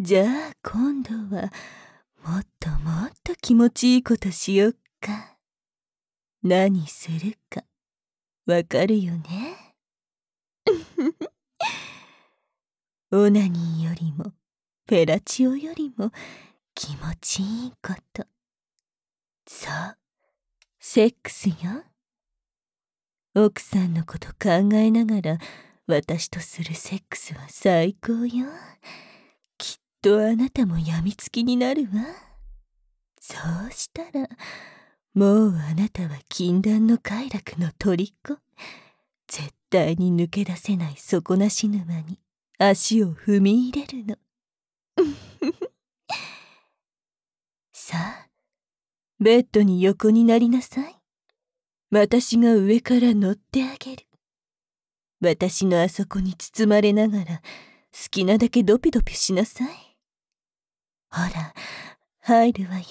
じゃあ今度はもっともっと気持ちいいことしよっか。何するかわかるよね。オナニーよりもフェラチオよりも気持ちいいこと。そう、セックスよ。奥さんのこと考えながら私とするセックスは最高よ。きっとあなたもやみつきになるわ。そうしたらもうあなたは禁断の快楽の虜。絶対に抜け出せない底なし沼に足を踏み入れるの。さあ、ベッドに横になりなさい。私が上から乗ってあげる。私のあそこに包まれながら好きなだけドピドピしなさい。ほら、入るわよ。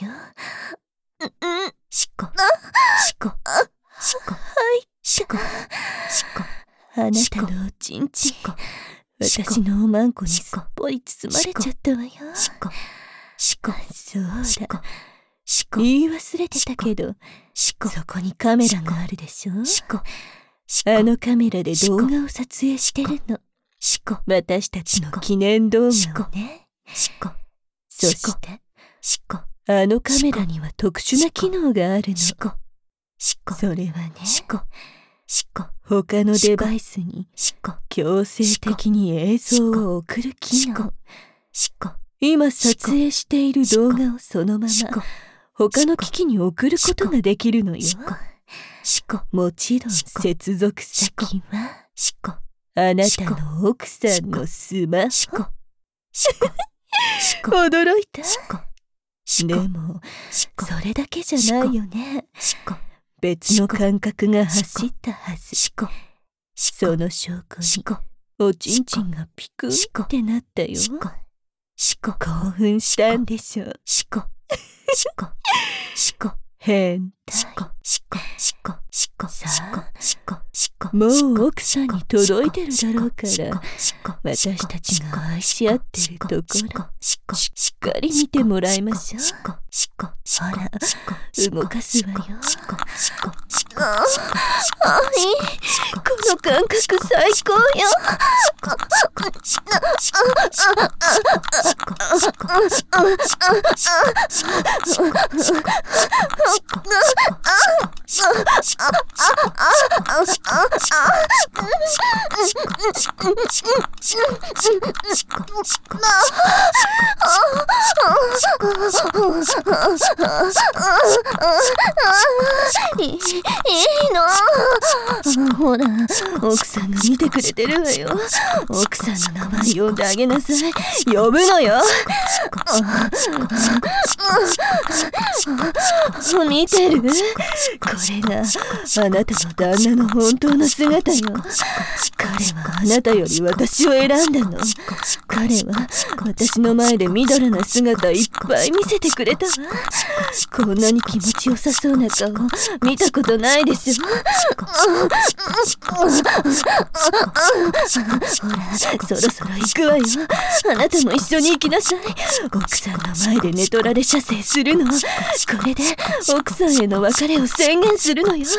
しこ、しこ、しこ、しこ、しこ。あなたのおちんちん、私のおまんこにすっぽり包まれちゃったわよ。しこ、しこ、そうだ。言い忘れてたけど、そこにカメラがあるでしょ。あのカメラで動画を撮影してるの。私たちの記念動画をね。そして、あのカメラには特殊な機能があるの。それはね、他のデバイスに強制的に映像を送る機能。今撮影している動画をそのまま他の機器に送ることができるのよ。もちろん接続先はあなたの奥さんのスマホ。驚いた？でもそれだけじゃないよね。別の感覚が走ったはず。その証拠におちんちんがピクンってなったよ。興奮したんでしょ。変態。さあ、もう奥さんに届いてるだろうから、私たちが愛し合ってるところ、しっかり見てもらいましょう。ほら、動かすわよ。この感覚最高よ。いいの？ほら、奥さんが見てくれてるわよ。奥さんの名前呼んであげなさい。呼ぶのよ。見てる？これがあなたの旦那の本当の姿よ。彼はあなたより私を選んだの。彼は私の前でみだらな姿いっぱい見せてくれたわ。こんなに気持ちよさそうな顔見たことないでしょ。ほら、そろそろ行くわよ。あなたも一緒に行きなさい。奥さんの前で寝取られ射精するの。これで奥さんへの別れを宣言するのよ。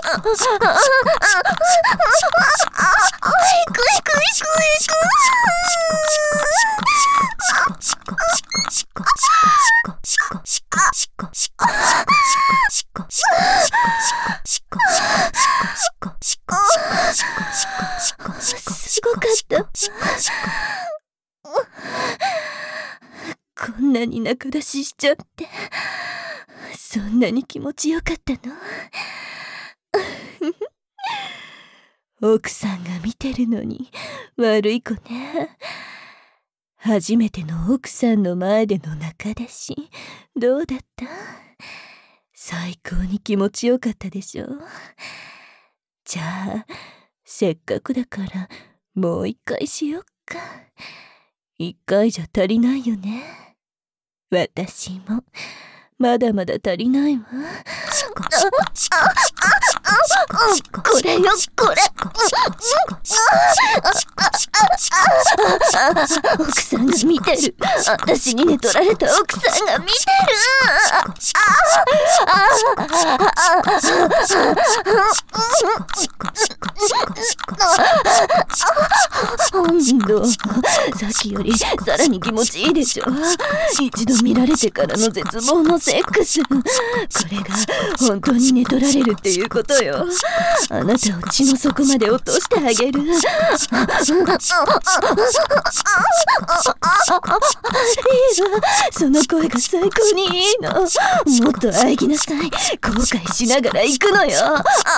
すごかった。こんなに仲出ししちゃって、そんなに気持ちよかったの？奥さんが見てるのに悪い子ね。初めての奥さんの前での仲出し、どうだった？最高に気持ちよかったでしょ？じゃあせっかくだからもう一回しよっか。一回じゃ足りないよね。私もまだまだ足りないわ。 これよ、これ。奥さんが見てる。私に寝取られた奥さんが見てる。温度、さっきよりさらに気持ちいいでしょ。一度見られてからの絶望のセックス。これが本当に寝取られるっていうことよ。あなたを血の底まで落としてあげる。いいわ、その声が最高にいいの。もっと喘ぎなさい。後悔しながら行くのよ。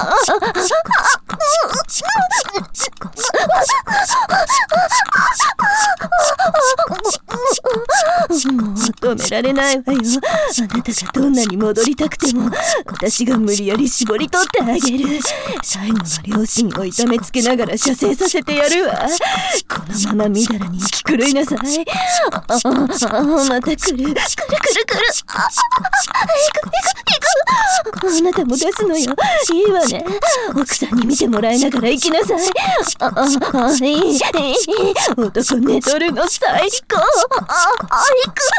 もう止められないわよ。あなたがどんなに戻りたくても私が無理やり絞り取ってあげる。最後の両親を痛めつけながら射精させてやるわ。このままみだらに生き狂いなさい。また来る。くるくるくる。行く。あなたも出すのよ。いいわね。奥さんに見てもらいながら行きなさい。いい。男寝取るの最高。行く。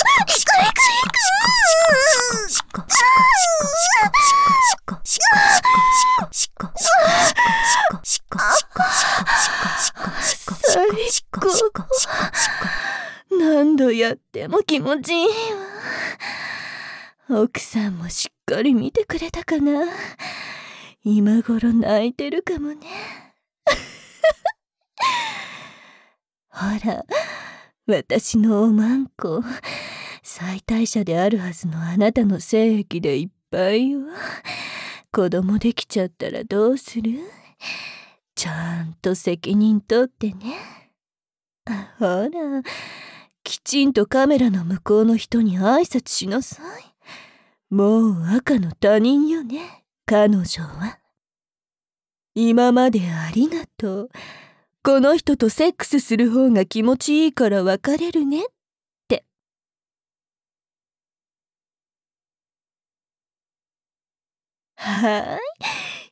最高。何度やっても気持ちいいわ。奥さんもしっかり見てくれたかな。今頃泣いてるかもね。ほら、私のおまんこ、最大者であるはずのあなたの精液でいっぱいよ。子供できちゃったらどうする？ちゃんと責任取ってね。ほら、きちんとカメラの向こうの人に挨拶しなさい。もう赤の他人よね、彼女は。今までありがとう。この人とセックスする方が気持ちいいから別れるねって。はい、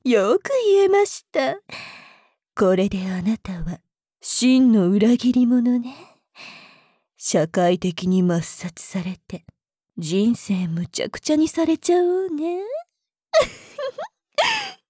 よく言えました。これであなたは真の裏切り者ね。社会的に抹殺されて人生むちゃくちゃにされちゃおうね。